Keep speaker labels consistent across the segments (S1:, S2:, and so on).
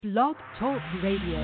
S1: Blog Talk Radio.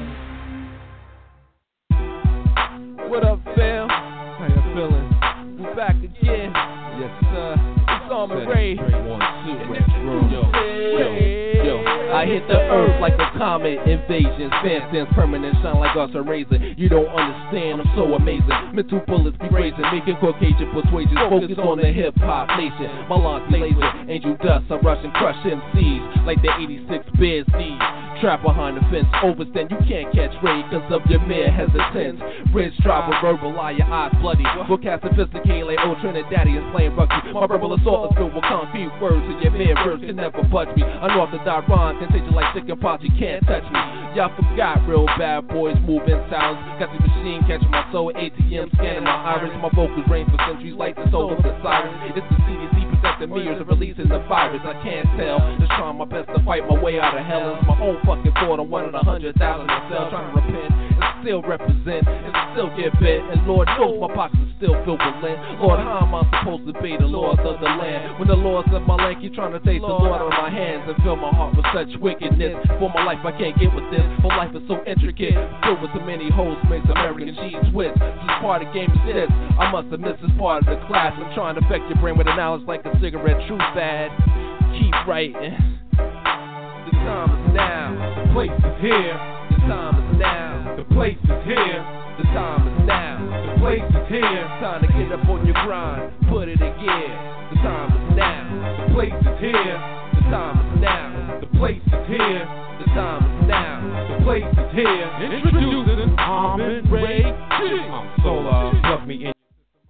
S2: What up, fam? How you feeling? We're back again. Yes, sir. It's Armin Ray. 3, 1, 2, yo. I hit the earth like a comet invasion. Fan stands permanent, shine like us a razor. You don't understand, I'm so amazing. Mental bullets be raising, making Caucasian persuasions. Focus on the hip hop nation. My launch laser, angel dust. I rush and crush MCs like the 86 Bears D's. Trap behind the fence, overstand. You can't catch raid cause of your mere hesitance. Ridge drive with verbal lie, your eyes bloody. Vocab sophisticated like old Trinidadians playing rugby. My verbal assault is filled with concrete words, and your mere verse can never budge me. Unorthodox rhyme, contagion like chicken pox, you can't touch me. Y'all forgot real bad boys moving sounds. Got the machine catching my soul, ATM scanning my iris. My vocals reign for centuries like the soul of the siren. It's the CDC protecting me or releasing the virus. I can't tell, just trying my best to fight my way out of hell. It's my own fucking fault. I'm one in 100,000 in cell trying to repent and still represent and still get bit. And Lord knows my box is still filled with lint. Lord, how am I supposed to be the lords of the land when the lords of my land keep trying to take the Lord out of my hands and fill my heart with such wickedness? For my life I can't get with this. For life is so intricate, filled with so many holes, makes American cheese twist. This part of the game is this. I must have missed this part of the class. I'm trying to affect your brain with an knowledge like a cigarette. True bad. Keep writing. The time is now. The place is here. The time is now. The place is here. The time is now. The place is here. Time to get up on your grind. Put it in gear. The time is now. The place is here. The time is now. The place is here. The time is now. The place is here. Introducing Armin Ray G. I'm Solar. Plug me in.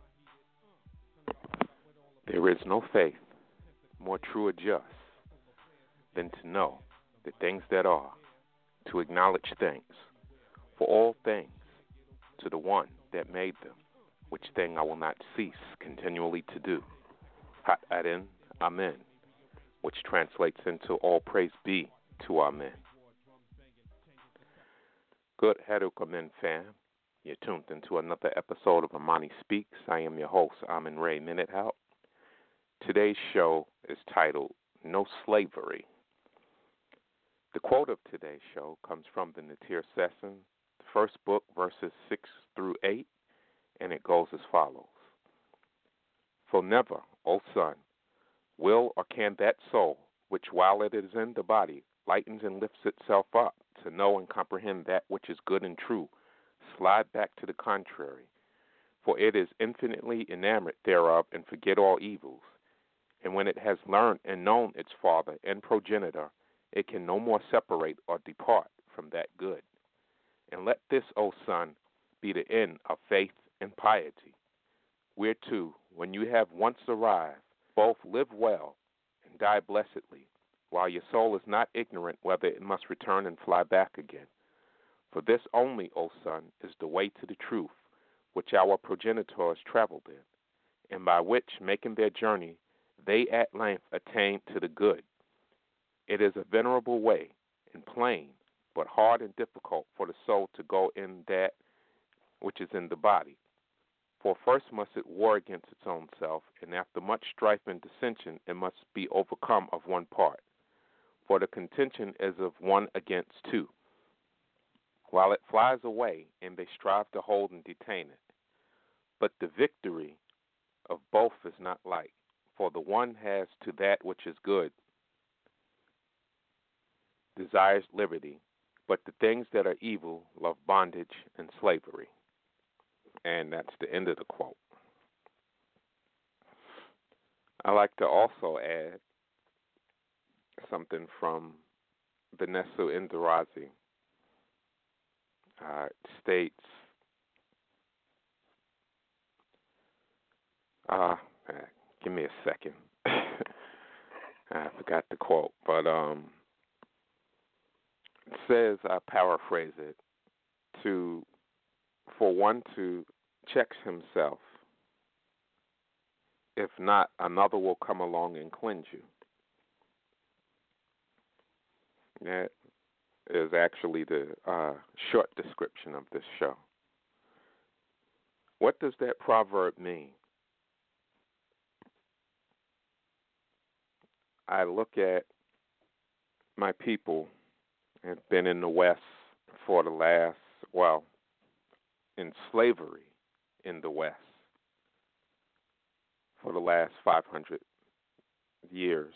S3: There is no faith more true or just than to know the things that are, to acknowledge things, for all things, to the one that made them, which thing I will not cease continually to do. Hat adin, amen, which translates into all praise be to our men. Good Haduk Amen fam, you're tuned into another episode of Amani Speaks. I am your host, Armin Ray Minuthout. Today's show is titled No Slavery. The quote of today's show comes from the Natir Session, the first book, verses 6 through 8, and it goes as follows. For never, O son, will or can that soul, which while it is in the body, lightens and lifts itself up to know and comprehend that which is good and true, slide back to the contrary. For it is infinitely enamored thereof and forget all evils. And when it has learned and known its father and progenitor, it can no more separate or depart from that good. And let this, O son, be the end of faith and piety, whereto, when you have once arrived, both live well and die blessedly, while your soul is not ignorant whether it must return and fly back again. For this only, O son, is the way to the truth, which our progenitors traveled in, and by which, making their journey, they at length attain to the good. It is a venerable way, and plain, but hard and difficult for the soul to go in that which is in the body. For first must it war against its own self, and after much strife and dissension, it must be overcome of one part. For the contention is of one against two, while it flies away, and they strive to hold and detain it. But the victory of both is not like. For the one has to that which is good, desires liberty, but the things that are evil love bondage and slavery. And that's the end of the quote. I like to also add something from Vanessa Indirazi. States, give me a second. I forgot the quote, but it says, I paraphrase it, for one to check himself. If not, another will come along and cleanse you. That is actually the short description of this show. What does that proverb mean? I look at my people have been in the West for the last, in slavery in the West for the last 500 years.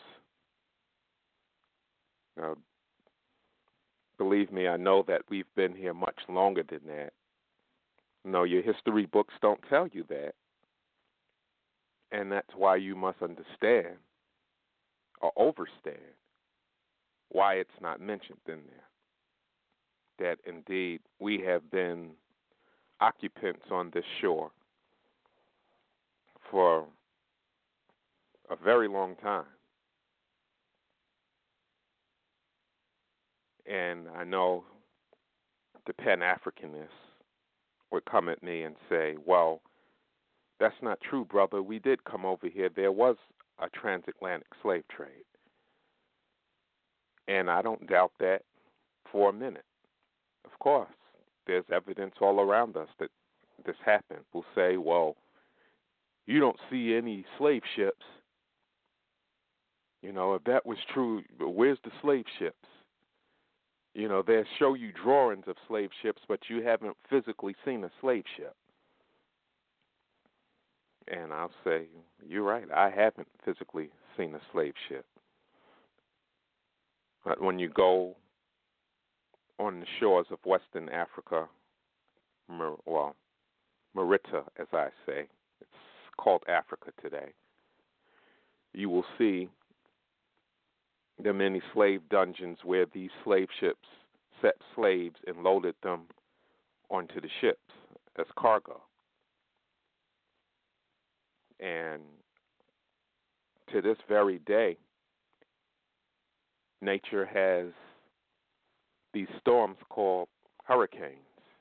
S3: Now, believe me, I know that we've been here much longer than that. No, your history books don't tell you that. And that's why you must understand or overstand why it's not mentioned in there. That indeed we have been occupants on this shore for a very long time. And I know the Pan-Africanists would come at me and say, well, that's not true, brother. We did come over here. There was a transatlantic slave trade. And I don't doubt that for a minute. Of course, there's evidence all around us that this happened. We'll say, well, you don't see any slave ships. You know, if that was true, where's the slave ships? You know, they'll show you drawings of slave ships, but you haven't physically seen a slave ship. And I'll say, you're right, I haven't physically seen a slave ship. But when you go on the shores of Western Africa, Merita, as I say, it's called Africa today, you will see the many slave dungeons where these slave ships set slaves and loaded them onto the ships as cargo. And to this very day, nature has these storms called hurricanes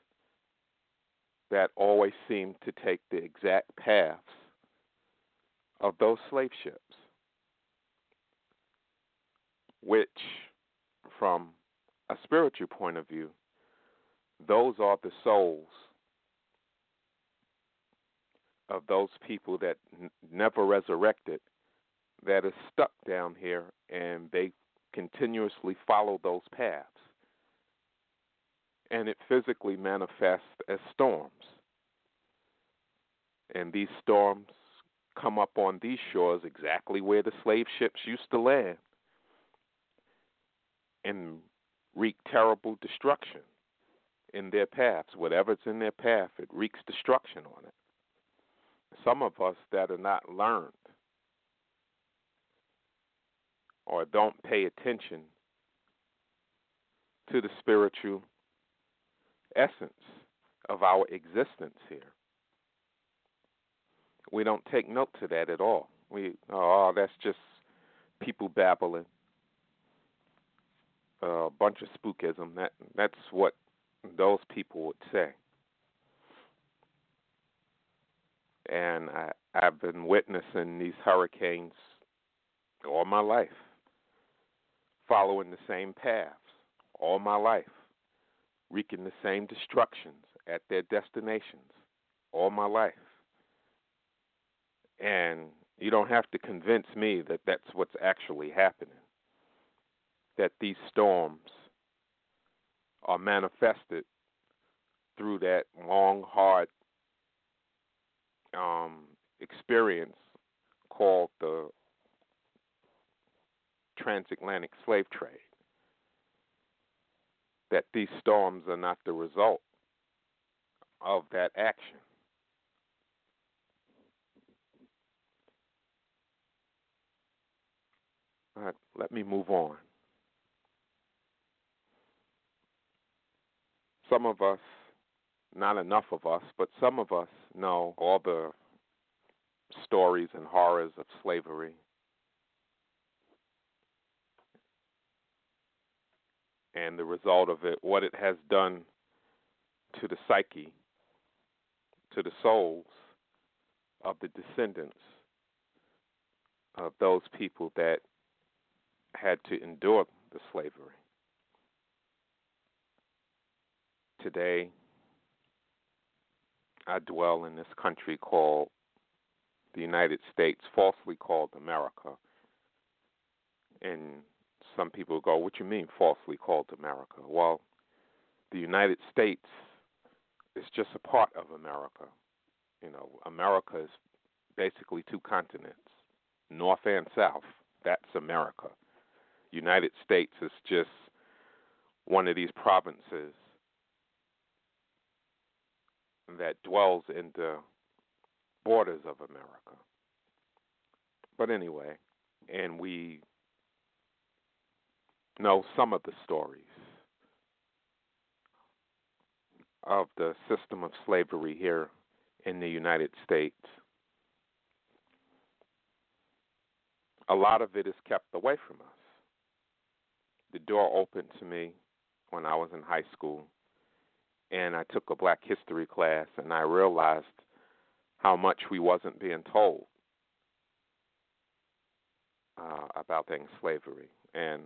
S3: that always seem to take the exact paths of those slave ships, which, from a spiritual point of view, those are the souls of those people that never resurrected, that is stuck down here, and they continuously follow those paths. And it physically manifests as storms. And these storms come up on these shores exactly where the slave ships used to land and wreak terrible destruction in their paths. Whatever's in their path, it wreaks destruction on it. Some of us that are not learned or don't pay attention to the spiritual essence of our existence here, we don't take note to that at all. That's just people babbling, a bunch of spookism. That's what those people would say. And I've been witnessing these hurricanes all my life, following the same paths all my life, wreaking the same destructions at their destinations all my life. And you don't have to convince me that that's what's actually happening, that these storms are manifested through that long, hard experience called the transatlantic slave trade, that these storms are not the result of that action. All right, let me move on. Some of us, not enough of us, but some of us know all the stories and horrors of slavery. And the result of it, what it has done to the psyche, to the souls of the descendants of those people that had to endure the slavery. Today, I dwell in this country called the United States, falsely called America, and some people go, what you mean falsely called America? Well, the United States is just a part of America. America is basically two continents, North and South. That's America. United States is just one of these provinces that dwells in the borders of America. But anyway, and we know some of the stories of the system of slavery here in the United States. A lot of it is kept away from us. The door opened to me when I was in high school, and I took a Black History class, and I realized how much we wasn't being told about things slavery. And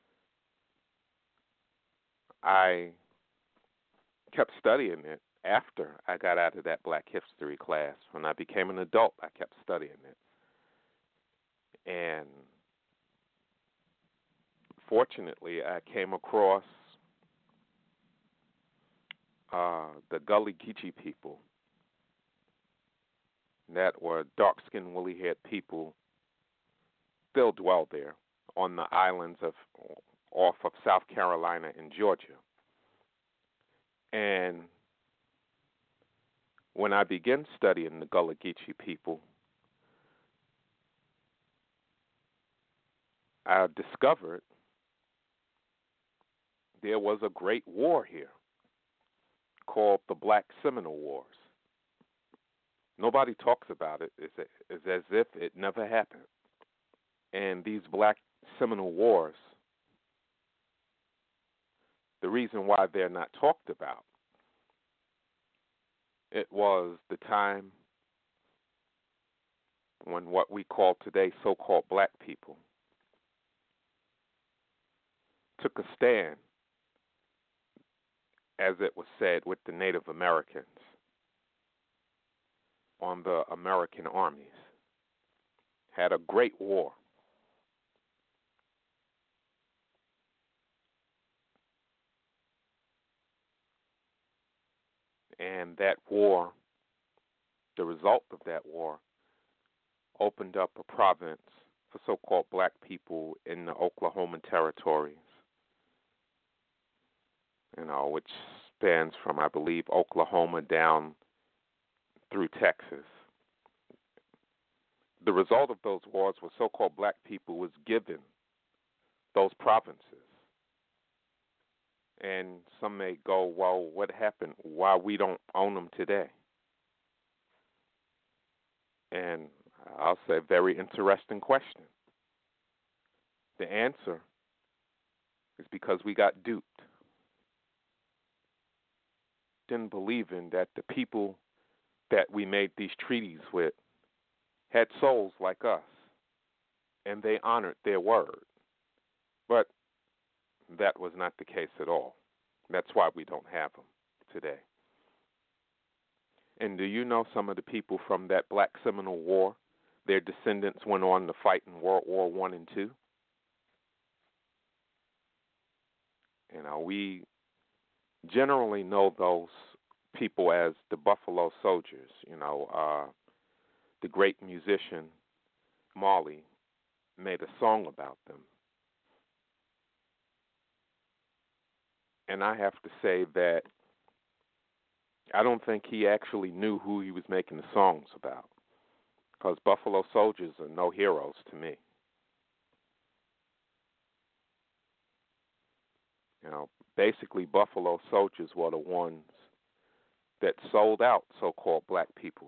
S3: I kept studying it after I got out of that Black History class. When I became an adult, I kept studying it. And fortunately, I came across the Gullah Geechee people that were dark-skinned, woolly-haired people, still dwell there on the islands off of South Carolina and Georgia. And when I began studying the Gullah Geechee people, I discovered there was a great war here called the Black Seminole Wars. Nobody talks about it. It's as if it never happened. And these Black Seminole Wars, the reason why they're not talked about, it was the time when what we call today so-called black people took a stand, as it was said, with the Native Americans on the American armies, had a great war. And that war, the result of that war, opened up a province for so-called black people in the Oklahoma territories, which spans from, I believe, Oklahoma down through Texas. The result of those wars was so-called black people was given those provinces. And some may go, well, what happened? Why we don't own them today? And I'll say, very interesting question. The answer is because we got duped. Didn't believe in that the people that we made these treaties with had souls like us, and they honored their word. But that was not the case at all. That's why we don't have them today. And do you know some of the people from that Black Seminole War, their descendants went on to fight in World War I and II? We generally know those people as the Buffalo Soldiers. The great musician Marley made a song about them. And I have to say that I don't think he actually knew who he was making the songs about, because Buffalo Soldiers are no heroes to me. Basically Buffalo Soldiers were the ones that sold out so-called black people.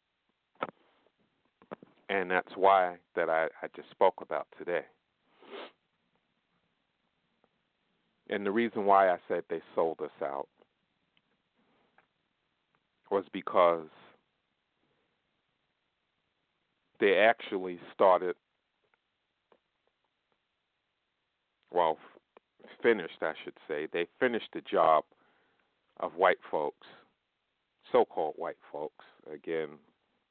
S3: And that's why that I just spoke about today. And the reason why I said they sold us out was because they actually started, finished, I should say. They finished the job of white folks, so-called white folks, again,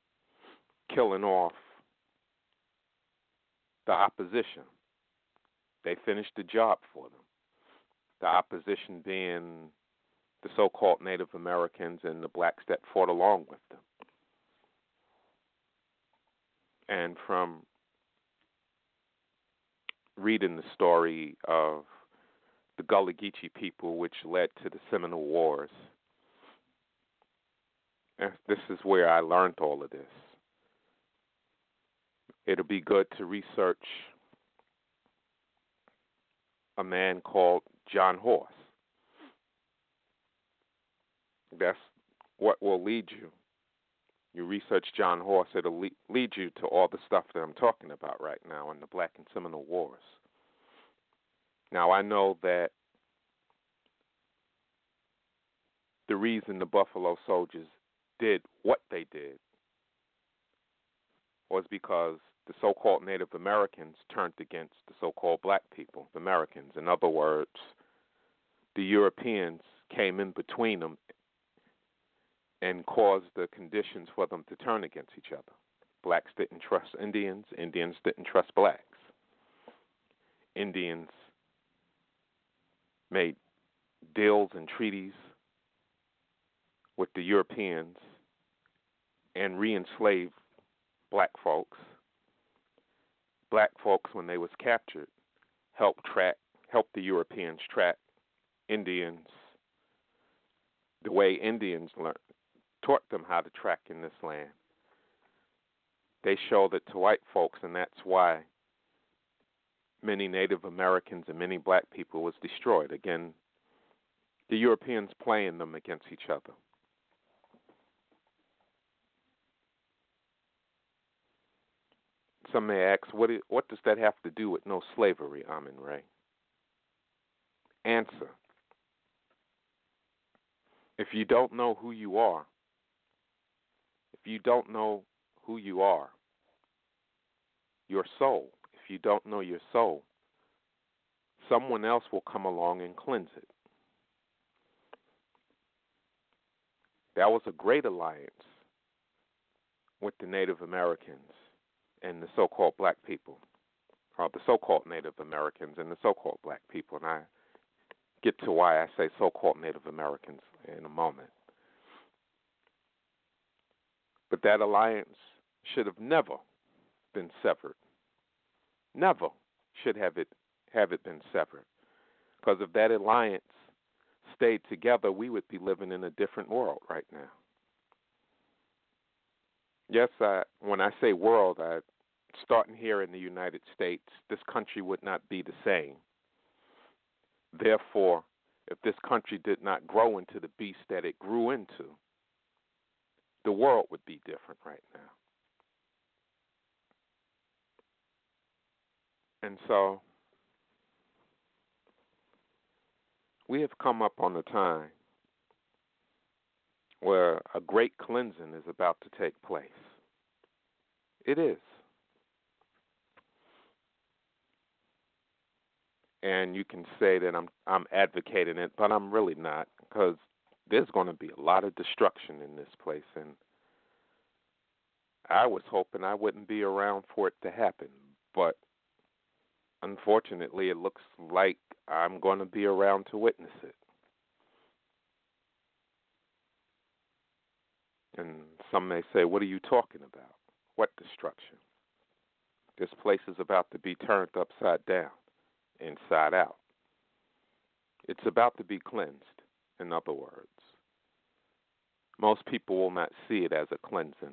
S3: killing off the opposition. they finished the job for them. The opposition being the so-called Native Americans and the blacks that fought along with them. And from reading the story of the Gullah Geechee people, which led to the Seminole Wars, and this is where I learned all of this. It'll be good to research a man called John Horse. That's what will lead you. You research John Horse, it'll lead you to all the stuff that I'm talking about right now in the Black and Seminole Wars. Now, I know that the reason the Buffalo Soldiers did what they did was because the so-called Native Americans turned against the so-called black people, the Americans. In other words, the Europeans came in between them and caused the conditions for them to turn against each other. Blacks didn't trust Indians. Indians didn't trust blacks. Indians made deals and treaties with the Europeans and re-enslaved black folks. Black folks, when they was captured, helped the Europeans track Indians the way Indians taught them how to track in this land. They showed it to white folks, and that's why many Native Americans and many black people was destroyed. Again, the Europeans playing them against each other. Some may ask, what does that have to do with no slavery, Amin Ray? Answer. If you don't know who you are, your soul, if you don't know your soul, someone else will come along and cleanse it. That was a great alliance with the Native Americans and the so-called black people, or the so-called Native Americans and the so-called black people. And I get to why I say so-called Native Americans in a moment. But that alliance should have never been severed. Never should have it been severed. Because if that alliance stayed together, we would be living in a different world right now. Yes, when I say world, starting here in the United States, this country would not be the same. Therefore, if this country did not grow into the beast that it grew into, the world would be different right now. And so, we have come up on a time where a great cleansing is about to take place. It is. And you can say that I'm advocating it, but I'm really not, because there's going to be a lot of destruction in this place, and I was hoping I wouldn't be around for it to happen, but unfortunately it looks like I'm going to be around to witness it. And some may say, what are you talking about? What destruction? This place is about to be turned upside down, inside out. It's about to be cleansed, in other words. Most people will not see it as a cleansing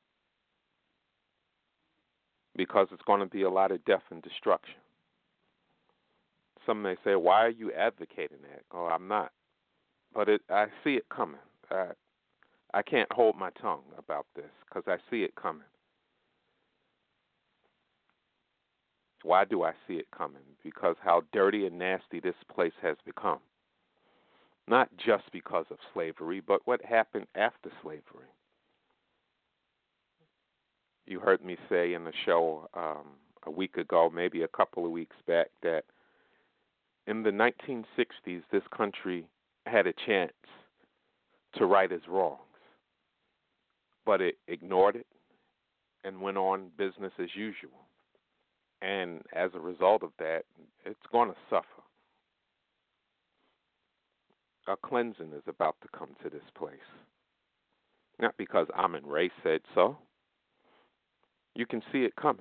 S3: because it's going to be a lot of death and destruction. Some may say, why are you advocating that? Oh, I'm not. But I see it coming. I can't hold my tongue about this because I see it coming. Why do I see it coming? Because how dirty and nasty this place has become. Not just because of slavery, but what happened after slavery. You heard me say in the show a week ago, maybe a couple of weeks back, that in the 1960s, this country had a chance to right its wrongs. But it ignored it and went on business as usual. And as a result of that, it's going to suffer. A cleansing is about to come to this place. Not because Amun Ray said so. You can see it coming.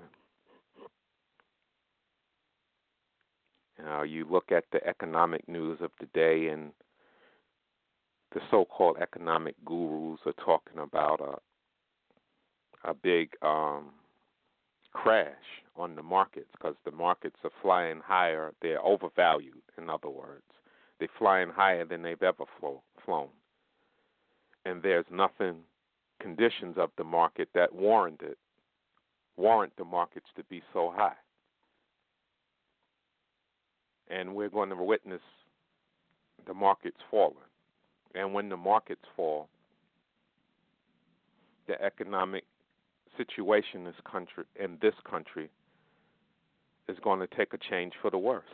S3: Now, you look at the economic news of the day, and the so-called economic gurus are talking about a big crash on the markets because the markets are flying higher. They're overvalued, in other words. They're flying higher than they've ever flown. And there's nothing, conditions of the market that warrant the markets to be so high. And we're going to witness the markets falling. And when the markets fall, the economic situation in this country is going to take a change for the worse.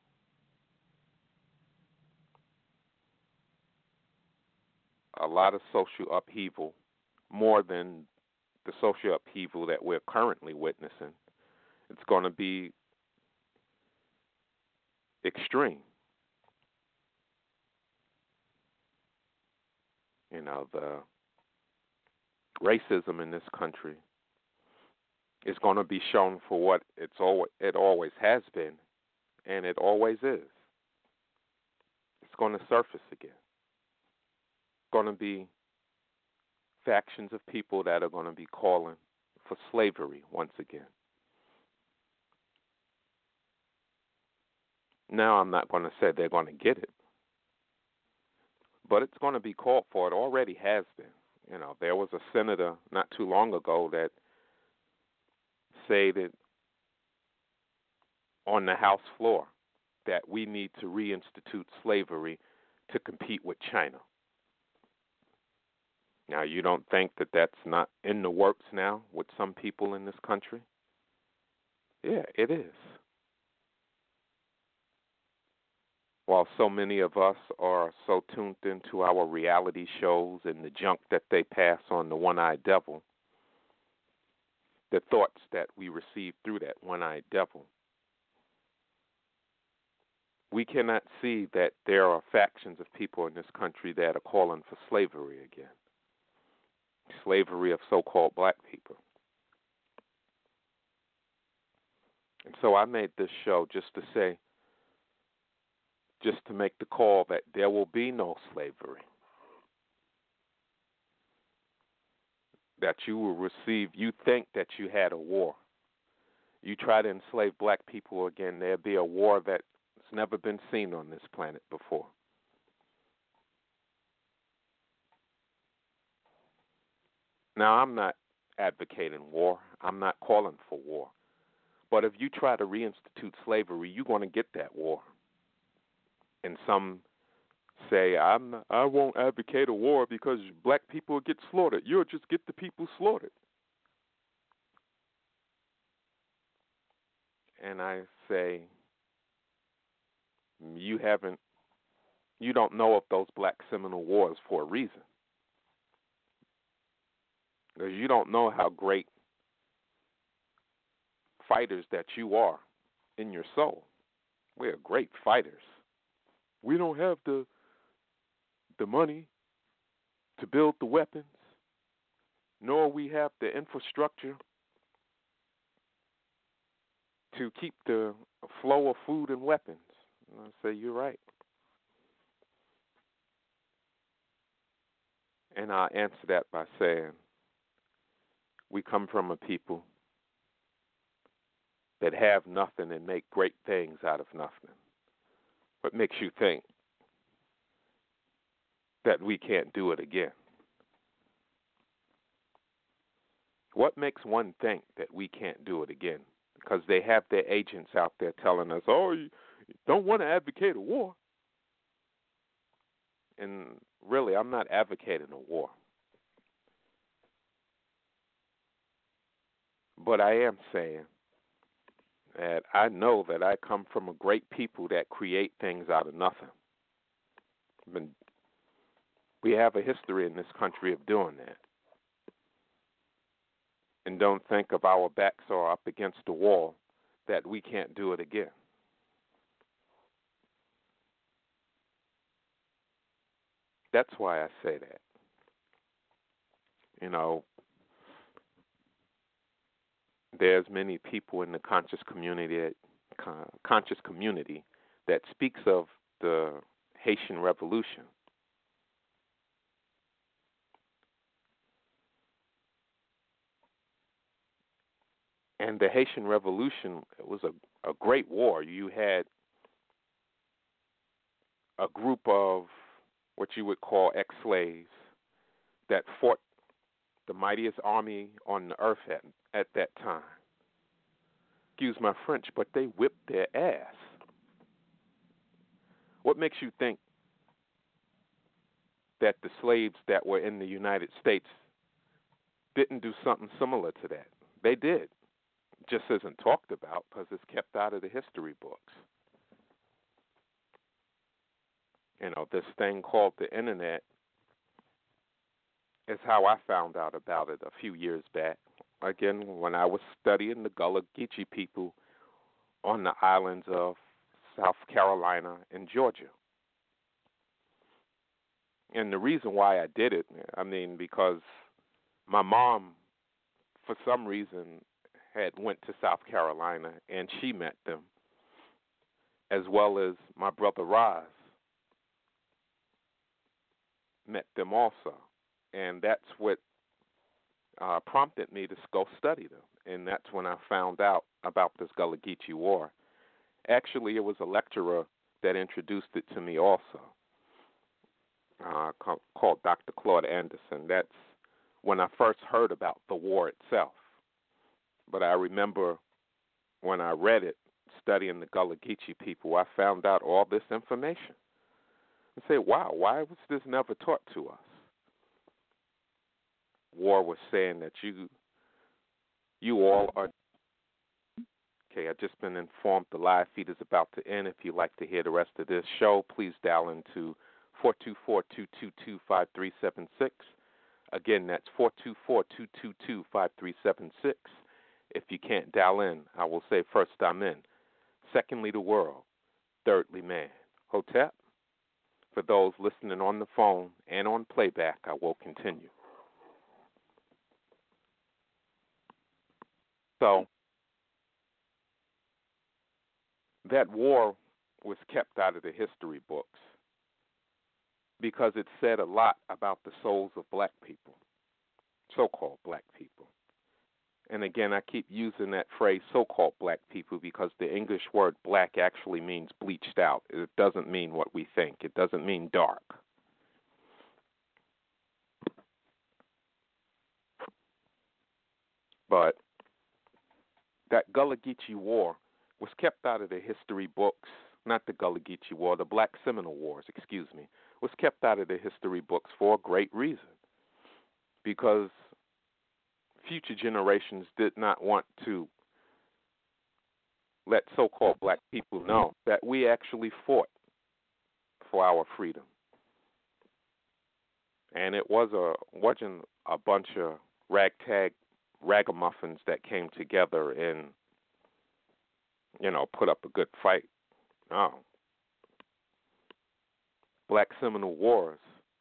S3: A lot of social upheaval, more than the social upheaval that we're currently witnessing. It's going to be extreme. You know, the racism in this country is going to be shown for what it always has been, and it always is. It's going to surface again. It's going to be factions of people that are going to be calling for slavery once again. Now, I'm not going to say they're going to get it, but it's going to be called for. It already has been. You know, there was a senator not too long ago that said it on the House floor that we need to reinstitute slavery to compete with China. Now, you don't think that that's not in the works now with some people in this country? Yeah, it is. While so many of us are so tuned into our reality shows and the junk that they pass on the one-eyed devil, the thoughts that we receive through that one-eyed devil, we cannot see that there are factions of people in this country that are calling for slavery again. Slavery of so-called black people. And so I made this show just to make the call that there will be no slavery. That you will receive, you think that you had a war. You try to enslave black people again, there'll be a war that's never been seen on this planet before. Now, I'm not advocating war. I'm not calling for war. But if you try to reinstitute slavery, you're going to get that war. And some say, I won't advocate a war because black people get slaughtered. You'll just get the people slaughtered. And I say, you don't know of those black Seminole Wars for a reason. Because you don't know how great fighters that you are in your soul. We are great fighters. We don't have the money to build the weapons, nor we have the infrastructure to keep the flow of food and weapons. And I say, you're right. And I'll answer that by saying, we come from a people that have nothing and make great things out of nothing. What makes you think that we can't do it again? What makes one think that we can't do it again? Because they have their agents out there telling us, oh, you don't want to advocate a war. And really, I'm not advocating a war. But I am saying that I know that I come from a great people that create things out of nothing. We have a history in this country of doing that. And don't think of our backs are up against the wall that we can't do it again. That's why I say that. You know, there's many people in the conscious community that speaks of the Haitian Revolution. And the Haitian Revolution was a great war. You had a group of what you would call ex-slaves that fought the mightiest army on the earth at that time. Excuse my French, but they whipped their ass. What makes you think that the slaves that were in the United States didn't do something similar to that? They did. Just isn't talked about because it's kept out of the history books. You know, this thing called the internet is how I found out about it a few years back. Again, when I was studying the Gullah Geechee people on the islands of South Carolina and Georgia. And the reason why I did it, because my mom, for some reason, had went to South Carolina and she met them, as well as my brother Roz met them also. And that's what prompted me to go study them. And that's when I found out about this Gullah Geechee War. Actually, it was a lecturer that introduced it to me also, called Dr. Claude Anderson. That's when I first heard about the war itself. But I remember when I read it, studying the Gullah Geechee people, I found out all this information. I say, wow, why was this never taught to us? War was saying that you all are. Okay, I've just been informed the live feed is about to end. If you'd like to hear the rest of this show, please dial into 424-222-5376. Again, that's 424-222-5376. If you can't dial in, I will say first I'm in. Secondly, the world. Thirdly, man. Hotep. For those listening on the phone and on playback, I will continue. So, that war was kept out of the history books because it said a lot about the souls of black people, so-called black people. And again, I keep using that phrase, so-called black people, because the English word black actually means bleached out. It doesn't mean what we think. It doesn't mean dark. But that Gullah Geechee War was kept out of the history books, not the Gullah Geechee War, the Black Seminole Wars, was kept out of the history books for a great reason. Because future generations did not want to let so-called black people know that we actually fought for our freedom. And it wasn't a bunch of ragtag ragamuffins that came together and, put up a good fight. No. Black Seminole Wars,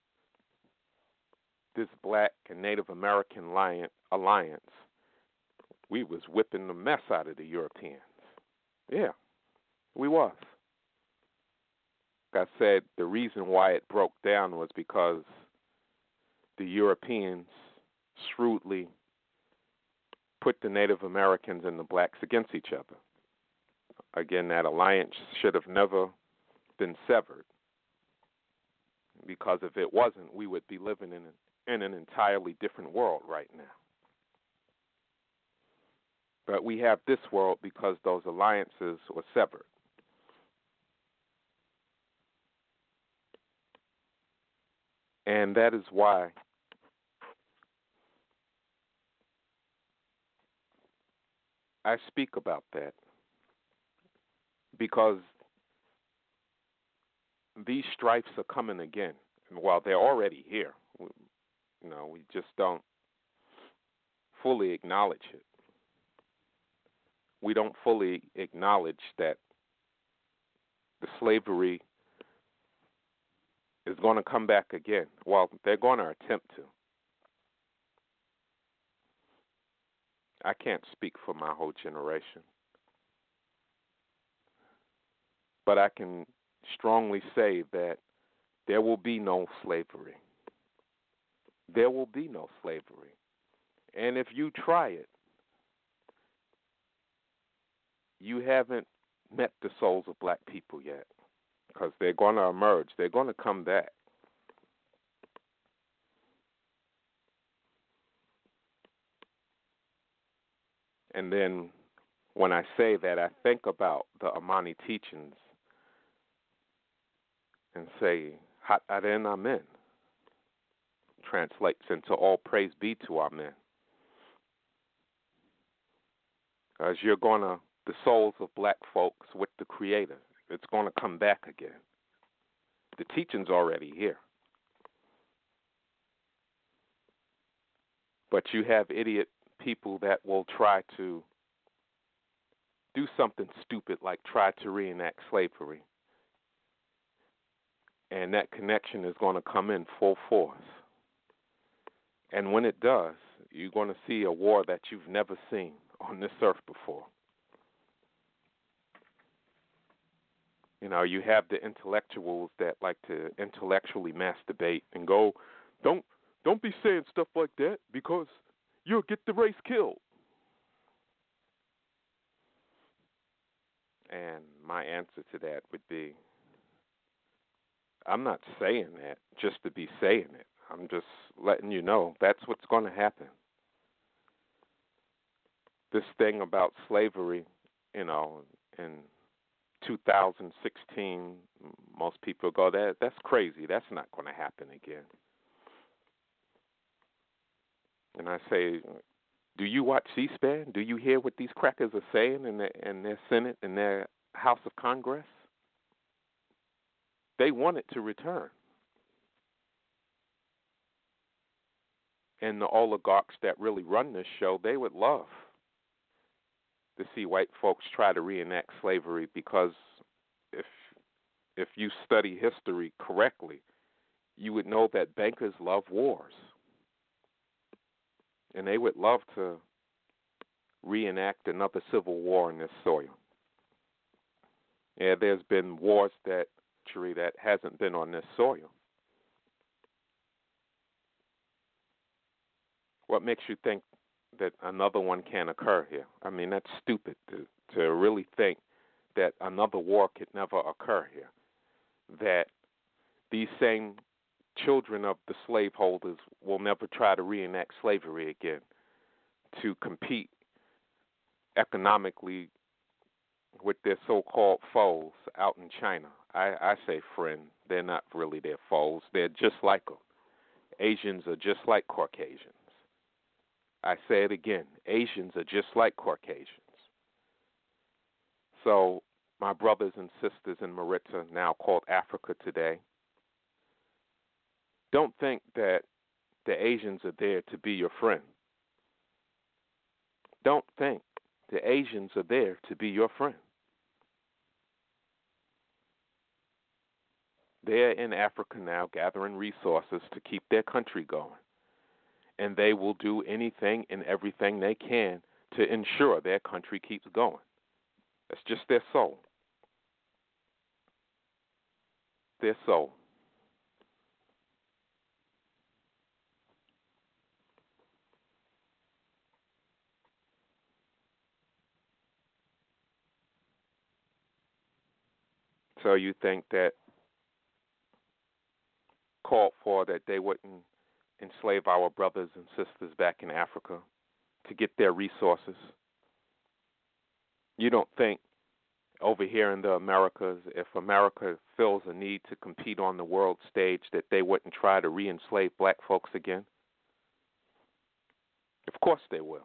S3: this Black and Native American alliance, we was whipping the mess out of the Europeans. Yeah, we was. Like I said, the reason why it broke down was because the Europeans shrewdly put the Native Americans and the blacks against each other. Again, that alliance should have never been severed, because if it wasn't, we would be living in an entirely different world right now. But we have this world because those alliances were severed. And that is why I speak about that, because these strifes are coming again. Well, they're already here. We just don't fully acknowledge it. we don't fully acknowledge that the slavery is going to come back again. Well, they're going to attempt to. I can't speak for my whole generation, but I can strongly say that there will be no slavery. There will be no slavery. And if you try it, you haven't met the souls of black people yet, because they're going to emerge. They're going to come back. And then when I say that, I think about the Amani teachings and say, Hat Aden Amen, translates into all praise be to our men. As you're going to, the souls of black folks with the Creator, it's going to come back again. The teaching's already here. But you have idiot people that will try to do something stupid like try to reenact slavery. And that connection is going to come in full force. And when it does, you're going to see a war that you've never seen on this earth before. You know, you have the intellectuals that like to intellectually masturbate and go, don't be saying stuff like that because you'll get the race killed. And my answer to that would be, I'm not saying that just to be saying it. I'm just letting you know that's what's going to happen. This thing about slavery, you know, in 2016, most people go, that's crazy. That's not going to happen again. And I say, do you watch C-SPAN? Do you hear what these crackers are saying in their Senate, in their House of Congress? They want it to return. And the oligarchs that really run this show, they would love to see white folks try to reenact slavery, because if you study history correctly, you would know that bankers love wars. And they would love to reenact another civil war in this soil. Yeah, there's been wars that hasn't been on this soil. What makes you think that another one can occur here? I mean, that's stupid to really think that another war could never occur here. That these same children of the slaveholders will never try to reenact slavery again to compete economically with their so-called foes out in China. I say friend. They're not really their foes. They're just like them. Asians are just like Caucasians. I say it again. Asians are just like Caucasians. So my brothers and sisters in Maritza, now called Africa today, don't think that the Asians are there to be your friend. Don't think the Asians are there to be your friend. They're in Africa now gathering resources to keep their country going. And they will do anything and everything they can to ensure their country keeps going. That's just their soul. Their soul. So you think that called for that they wouldn't enslave our brothers and sisters back in Africa to get their resources? You don't think over here in the Americas, if America feels a need to compete on the world stage, that they wouldn't try to re-enslave black folks again? Of course they will.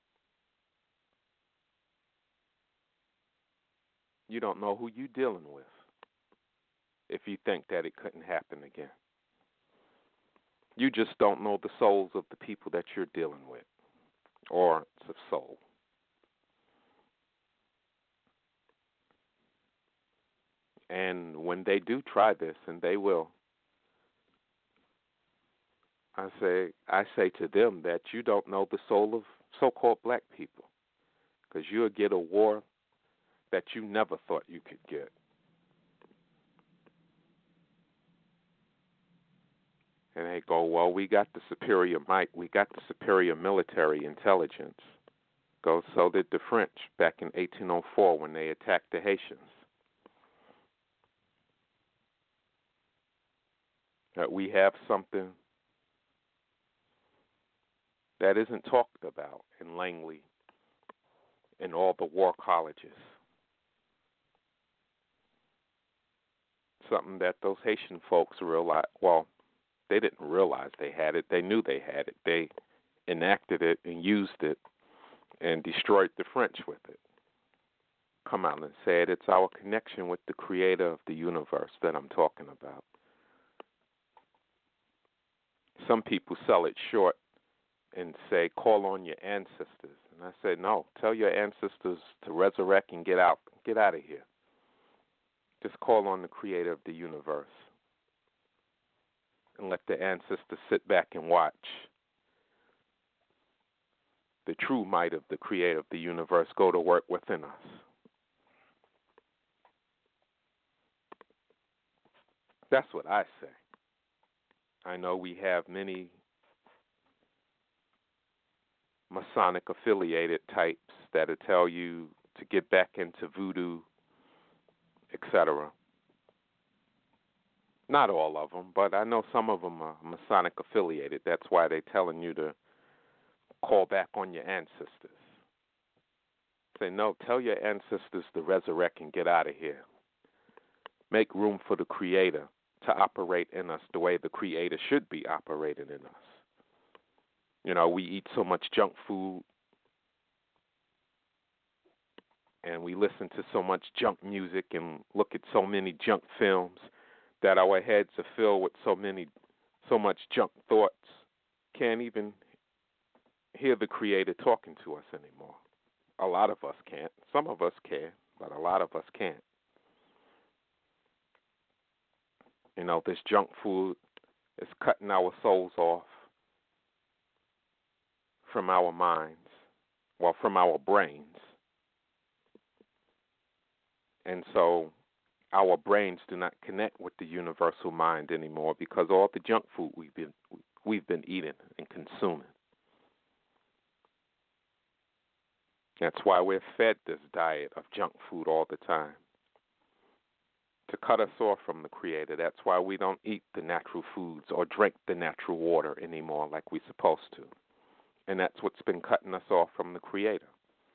S3: You don't know who you're dealing with if you think that it couldn't happen again. You just don't know the souls of the people that you're dealing with, or it's a soul. And when they do try this, and they will, I say to them that you don't know the soul of so-called black people, because you'll get a war that you never thought you could get. And they go, well, we got the superior might, we got the superior military intelligence. Go, so did the French back in 1804 when they attacked the Haitians. That we have something that isn't talked about in Langley, in all the war colleges. Something that those Haitian folks realized, well, they didn't realize they had it. They knew they had it. They enacted it and used it and destroyed the French with it. Come out and said it's our connection with the creator of the universe that I'm talking about. Some people sell it short and say, call on your ancestors. And I said, no, tell your ancestors to resurrect and get out of here. Just call on the creator of the universe and let the ancestors sit back and watch the true might of the creator of the universe go to work within us. That's what I say. I know we have many Masonic affiliated types that'll tell you to get back into voodoo, etc. Not all of them, but I know some of them are Masonic affiliated. That's why they're telling you to call back on your ancestors. Say, no, tell your ancestors to resurrect and get out of here. Make room for the Creator to operate in us the way the Creator should be operating in us. You know, we eat so much junk food and we listen to so much junk music and look at so many junk films that our heads are filled with so much junk thoughts, can't even hear the Creator talking to us anymore. A lot of us can't. Some of us can, but a lot of us can't. You know, this junk food is cutting our souls off from our minds, well, from our brains. And so our brains do not connect with the universal mind anymore because all the junk food we've been eating and consuming. That's why we're fed this diet of junk food all the time, to cut us off from the Creator. That's why we don't eat the natural foods or drink the natural water anymore like we're supposed to. And that's what's been cutting us off from the Creator.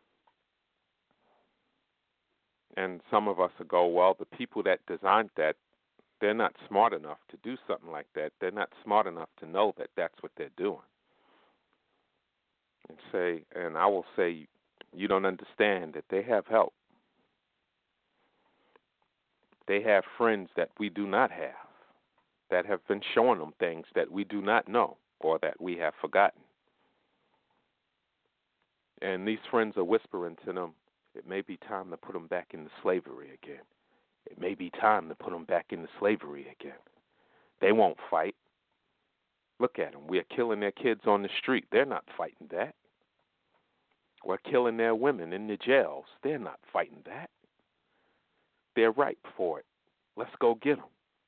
S3: And some of us will go, well, the people that designed that, they're not smart enough to do something like that. They're not smart enough to know that that's what they're doing. And I will say, you don't understand that they have help. They have friends that we do not have, that have been showing them things that we do not know or that we have forgotten. And these friends are whispering to them, it may be time to put them back into slavery again. It may be time to put them back into slavery again. They won't fight. Look at them. We're killing their kids on the street. They're not fighting that. We're killing their women in the jails. They're not fighting that. They're ripe for it. Let's go get them.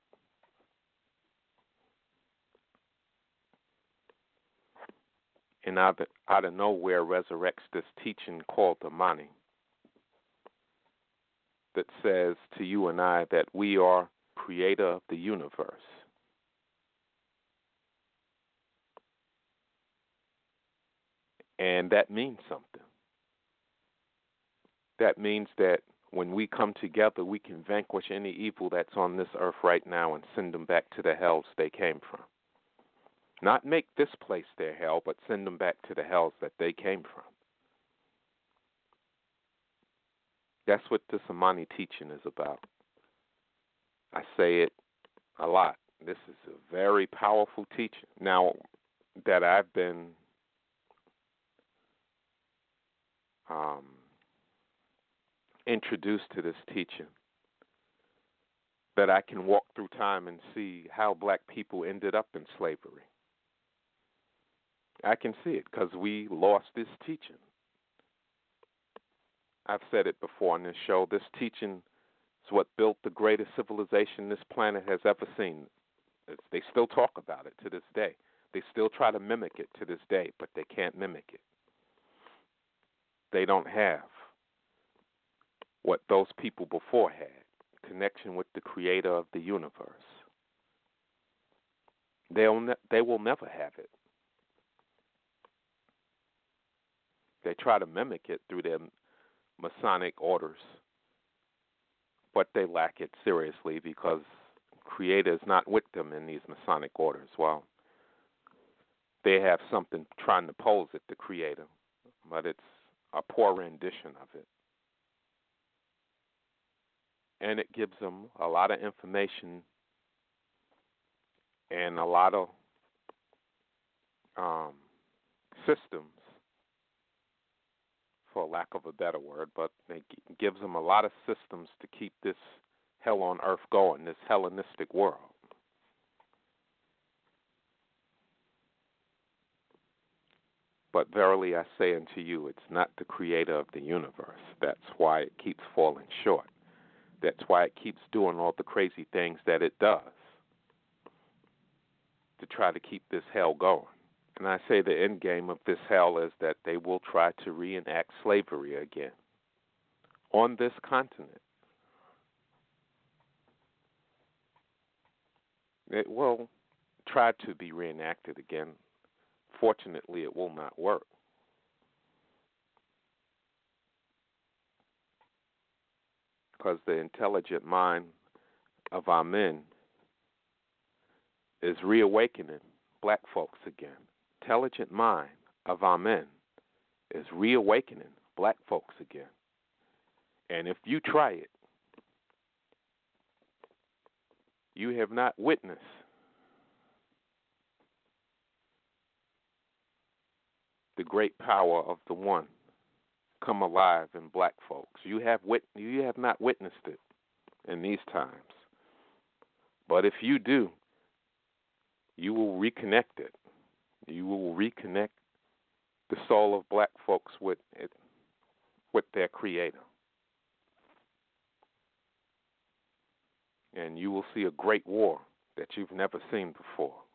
S3: And out of nowhere resurrects this teaching called the Mani that says to you and I that we are creator of the universe. And that means something. That means that when we come together, we can vanquish any evil that's on this earth right now and send them back to the hells they came from. Not make this place their hell, but send them back to the hells that they came from. That's what this Amani teaching is about. I say it a lot. This is a very powerful teaching. Now that I've been introduced to this teaching, that I can walk through time and see how black people ended up in slavery. I can see it because we lost this teaching. I've said it before on this show. This teaching is what built the greatest civilization this planet has ever seen. They still talk about it to this day. They still try to mimic it to this day, but they can't mimic it. They don't have what those people before had, connection with the creator of the universe. They will never have it. They try to mimic it through their Masonic orders, but they lack it seriously because creator is not with them in these Masonic orders. Well, they have something trying to pose at the creator, but it's a poor rendition of it. And it gives them a lot of information and a lot of systems, for lack of a better word, but it gives them a lot of systems to keep this hell on earth going, this Hellenistic world. But verily I say unto you, it's not the creator of the universe. That's why it keeps falling short. That's why it keeps doing all the crazy things that it does to try to keep this hell going. And I say the end game of this hell is that they will try to reenact slavery again on this continent. It will try to be reenacted again. Fortunately, it will not work. Because the intelligent mind of our men is reawakening black folks again. Intelligent mind of our men is reawakening black folks again. And if you try it, you have not witnessed the great power of the one come alive in black folks. You have not witnessed it in these times. But if you do, you will reconnect it. You will reconnect the soul of black folks with their creator. And you will see a great war that you've never seen before.